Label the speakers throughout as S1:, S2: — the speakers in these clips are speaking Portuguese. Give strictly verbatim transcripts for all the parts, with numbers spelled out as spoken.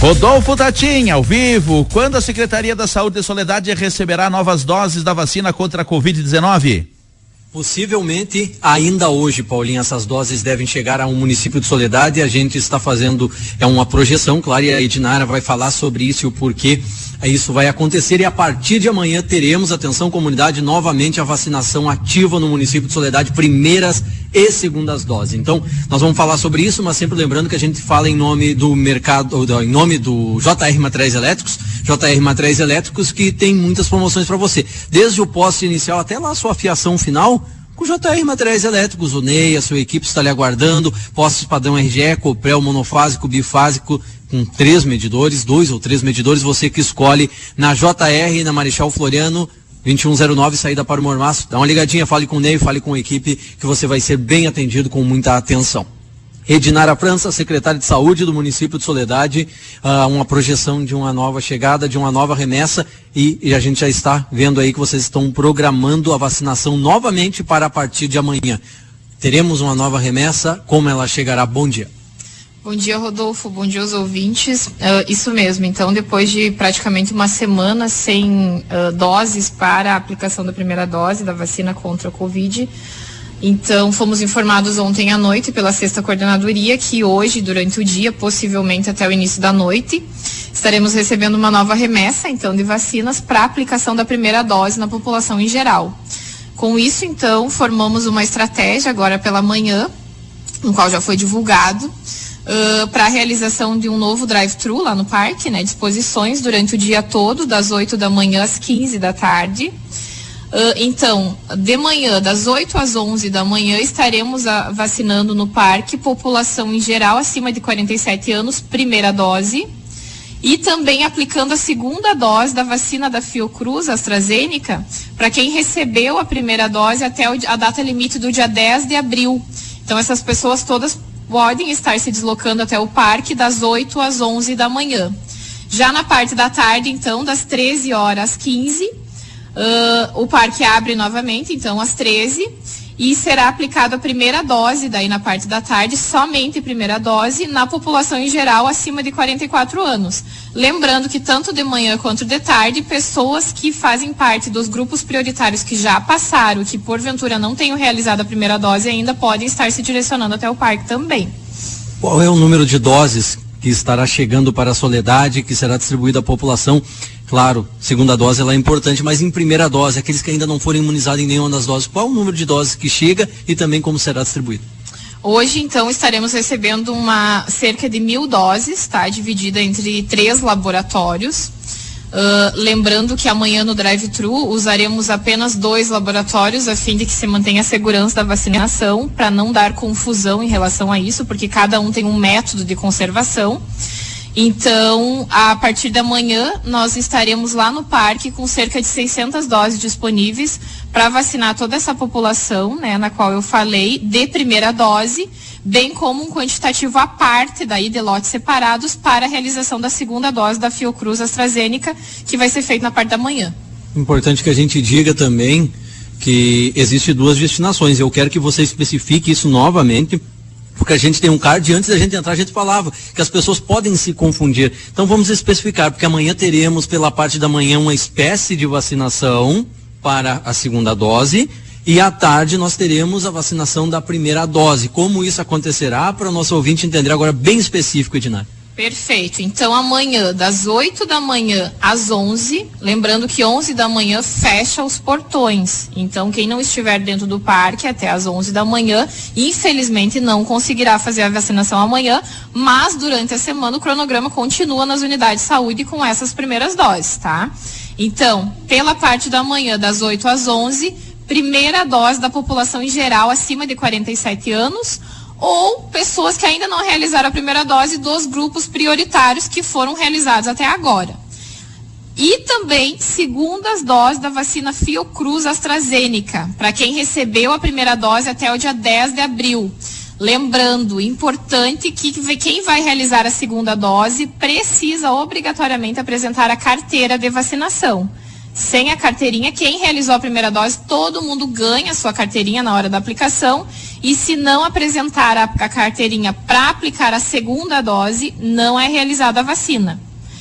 S1: Rodolfo Tatim, ao vivo, quando a Secretaria da Saúde de Soledade receberá novas doses da vacina contra a covid dezenove?
S2: Possivelmente ainda hoje, Paulinho, essas doses devem chegar ao município de Soledade. A gente está fazendo é uma projeção, claro, e a Edinara vai falar sobre isso e o porquê isso vai acontecer. E a partir de amanhã teremos, atenção comunidade, novamente a vacinação ativa no município de Soledade, primeiras e segundas doses. Então, nós vamos falar sobre isso, mas sempre lembrando que a gente fala em nome do mercado, em nome do J R Materiais Elétricos, J R Materiais Elétricos, que tem muitas promoções para você. Desde o poste inicial até lá a sua fiação final, com J R Materiais Elétricos. O Ney, a sua equipe está lhe aguardando. Postes padrão R G E, Coprel, monofásico, bifásico, com três medidores, dois ou três medidores, você que escolhe na J R, na Marechal Floriano, vinte e um zero nove, saída para o Mormaço. Dá uma ligadinha, fale com o Ney, fale com a equipe, que você vai ser bem atendido com muita atenção. Edinara França, secretária de Saúde do município de Soledade, uh, uma projeção de uma nova chegada, de uma nova remessa, e, e a gente já está vendo aí que vocês estão programando a vacinação novamente para a partir de amanhã. Teremos uma nova remessa, como ela chegará? Bom dia.
S3: Bom dia, Rodolfo, bom dia aos ouvintes. Uh, isso mesmo, então depois de praticamente uma semana sem uh, doses para a aplicação da primeira dose da vacina contra a Covid, então, fomos informados ontem à noite pela sexta coordenadoria que hoje, durante o dia, possivelmente até o início da noite, estaremos recebendo uma nova remessa, então, de vacinas para aplicação da primeira dose na população em geral. Com isso, então, formamos uma estratégia agora pela manhã, no qual já foi divulgado, uh, para a realização de um novo drive-thru lá no parque, né, disposições durante o dia todo, das oito da manhã às quinze da tarde. Uh, então, de manhã, das oito às onze da manhã, estaremos a, vacinando no parque população em geral acima de quarenta e sete anos, primeira dose, e também aplicando a segunda dose da vacina da Fiocruz, AstraZeneca, para quem recebeu a primeira dose até o, a data limite do dia dez de abril. Então, essas pessoas todas podem estar se deslocando até o parque das oito às onze da manhã. Já na parte da tarde, então, das treze horas às quinze, Uh, o parque abre novamente, então, às treze, e será aplicada a primeira dose, daí na parte da tarde, somente primeira dose, na população em geral acima de quarenta e quatro anos. Lembrando que tanto de manhã quanto de tarde, pessoas que fazem parte dos grupos prioritários que já passaram, que porventura não tenham realizado a primeira dose ainda, podem estar se direcionando até o parque também.
S2: Qual é o número de doses que estará chegando para a Soledade, que será distribuída à população? Claro, segunda dose ela é importante, mas em primeira dose, aqueles que ainda não foram imunizados em nenhuma das doses, qual o número de doses que chega e também como será distribuído?
S3: Hoje, então, estaremos recebendo uma cerca de mil doses, tá? Dividida entre três laboratórios. Uh, lembrando que amanhã no drive-thru usaremos apenas dois laboratórios a fim de que se mantenha a segurança da vacinação, para não dar confusão em relação a isso, porque cada um tem um método de conservação. Então, a partir da manhã, nós estaremos lá no parque com cerca de seiscentas doses disponíveis para vacinar toda essa população, né, na qual eu falei, de primeira dose, bem como um quantitativo à parte daí de lotes separados para a realização da segunda dose da Fiocruz AstraZeneca, que vai ser feito na parte da manhã. Importante
S2: que a gente diga também que existe duas destinações. Eu quero que você especifique isso novamente, porque a gente tem um card, antes da gente entrar a gente falava que as pessoas podem se confundir. Então vamos especificar, porque amanhã teremos pela parte da manhã uma espécie de vacinação para a segunda dose, e à tarde nós teremos a vacinação da primeira dose. Como isso acontecerá, para o nosso ouvinte entender agora bem específico, Edinara.
S3: Perfeito. Então amanhã, das oito da manhã às onze, lembrando que onze da manhã fecha os portões. Então quem não estiver dentro do parque até às onze da manhã, infelizmente não conseguirá fazer a vacinação amanhã, mas durante a semana o cronograma continua nas unidades de saúde com essas primeiras doses, tá? Então, pela parte da manhã, das oito às onze, primeira dose da população em geral acima de quarenta e sete anos, ou pessoas que ainda não realizaram a primeira dose dos grupos prioritários que foram realizados até agora. E também segundas doses da vacina Fiocruz AstraZeneca, para quem recebeu a primeira dose até o dia dez de abril. Lembrando, importante que quem vai realizar a segunda dose precisa obrigatoriamente apresentar a carteira de vacinação. Sem a carteirinha, quem realizou a primeira dose, todo mundo ganha a sua carteirinha na hora da aplicação. e se não apresentar a, a carteirinha para aplicar a segunda dose, não é realizada a vacina.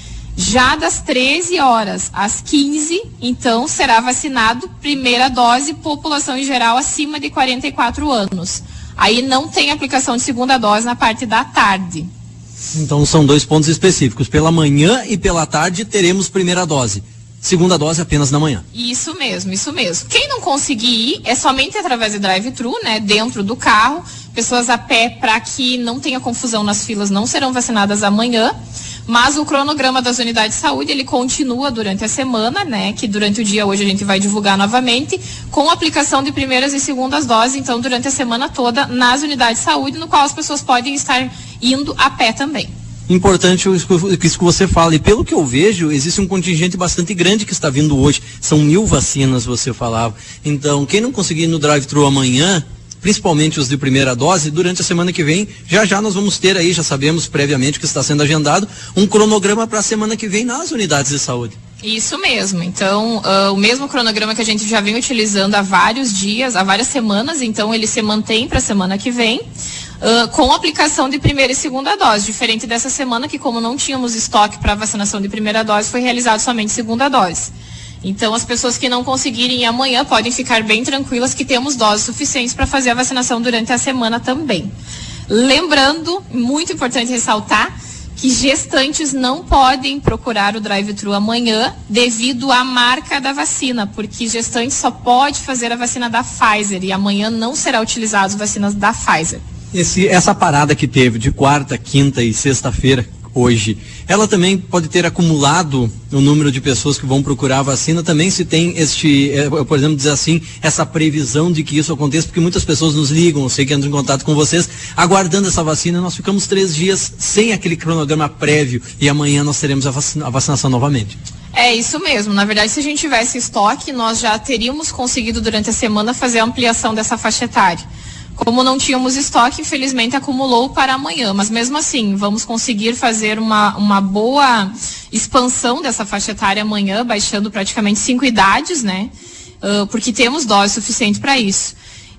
S3: Já das treze horas às quinze, então, será vacinado primeira dose, população em geral acima de quarenta e quatro anos. Aí não tem aplicação de segunda dose na parte da tarde.
S2: Então são dois pontos específicos. Pela manhã e pela tarde teremos primeira dose. Segunda dose apenas na manhã.
S3: Isso mesmo, isso mesmo. Quem não conseguir ir, é somente através de drive-thru, né? Dentro do carro. Pessoas a pé, para que não tenha confusão nas filas, não serão vacinadas amanhã. Mas o cronograma das unidades de saúde, ele continua durante a semana, né? Que durante o dia hoje a gente vai divulgar novamente, com aplicação de primeiras e segundas doses, então durante a semana toda nas unidades de saúde, no qual as pessoas podem estar indo a pé também.
S2: Importante isso que você fala, e pelo que eu vejo, existe um contingente bastante grande que está vindo hoje. São mil vacinas, você falava. Então, quem não conseguir ir no drive-thru amanhã, principalmente os de primeira dose, durante a semana que vem, já já nós vamos ter aí, já sabemos previamente que está sendo agendado, um cronograma para a semana que vem nas unidades de saúde.
S3: Isso mesmo, então uh, o mesmo cronograma que a gente já vem utilizando há vários dias, há várias semanas, então ele se mantém para a semana que vem, uh, com aplicação de primeira e segunda dose, diferente dessa semana que, como não tínhamos estoque para vacinação de primeira dose, foi realizado somente segunda dose. Então, as pessoas que não conseguirem ir amanhã podem ficar bem tranquilas que temos doses suficientes para fazer a vacinação durante a semana também. Lembrando, muito importante ressaltar, que gestantes não podem procurar o drive-thru amanhã devido à marca da vacina, porque gestante só pode fazer a vacina da Pfizer e amanhã não será utilizado as vacinas da Pfizer.
S2: Esse, essa parada que teve de quarta, quinta e sexta-feira, hoje, ela também pode ter acumulado o número de pessoas que vão procurar a vacina, também se tem este, eh, por exemplo, dizer assim, essa previsão de que isso aconteça, porque muitas pessoas nos ligam, eu sei que entram em contato com vocês, aguardando essa vacina, nós ficamos três dias sem aquele cronograma prévio e amanhã nós teremos a, vacina, a vacinação novamente.
S3: É isso mesmo, na verdade, se a gente tivesse estoque, nós já teríamos conseguido durante a semana fazer a ampliação dessa faixa etária. Como não tínhamos estoque, infelizmente acumulou para amanhã, mas mesmo assim, vamos conseguir fazer uma, uma boa expansão dessa faixa etária amanhã, baixando praticamente cinco idades, né? Uh, porque temos dose suficiente para isso.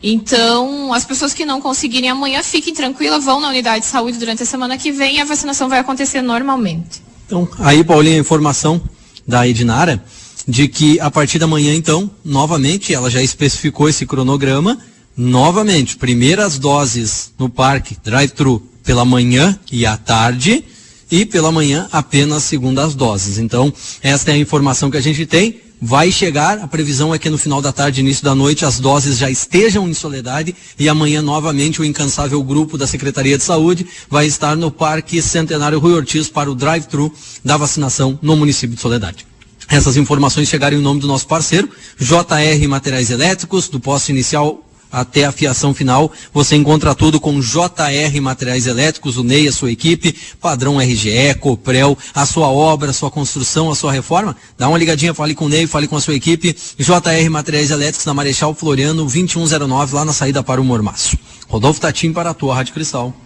S3: Então, as pessoas que não conseguirem amanhã, fiquem tranquilas, vão na unidade de saúde durante a semana que vem e a vacinação vai acontecer normalmente.
S2: Então, aí, Paulinha, a informação da Edinara, de que a partir da manhã, então, novamente, ela já especificou esse cronograma. Novamente, primeiras doses no parque drive-thru pela manhã e à tarde, e pela manhã apenas segundas doses. Então, esta é a informação que a gente tem. Vai chegar, a previsão é que no final da tarde, início da noite, as doses já estejam em Soledade e amanhã novamente o incansável grupo da Secretaria de Saúde vai estar no Parque Centenário Rui Ortiz para o drive-thru da vacinação no município de Soledade. Essas informações chegaram em nome do nosso parceiro, J R Materiais Elétricos, do posto inicial até a fiação final, você encontra tudo com J R Materiais Elétricos, o Ney, a sua equipe, padrão R G E, Coprel, a sua obra, a sua construção, a sua reforma. Dá uma ligadinha, fale com o Ney, fale com a sua equipe. J R Materiais Elétricos, na Marechal Floriano, vinte e um zero nove, lá na saída para o Mormaço. Rodolfo Tatim para a tua Rádio Cristal.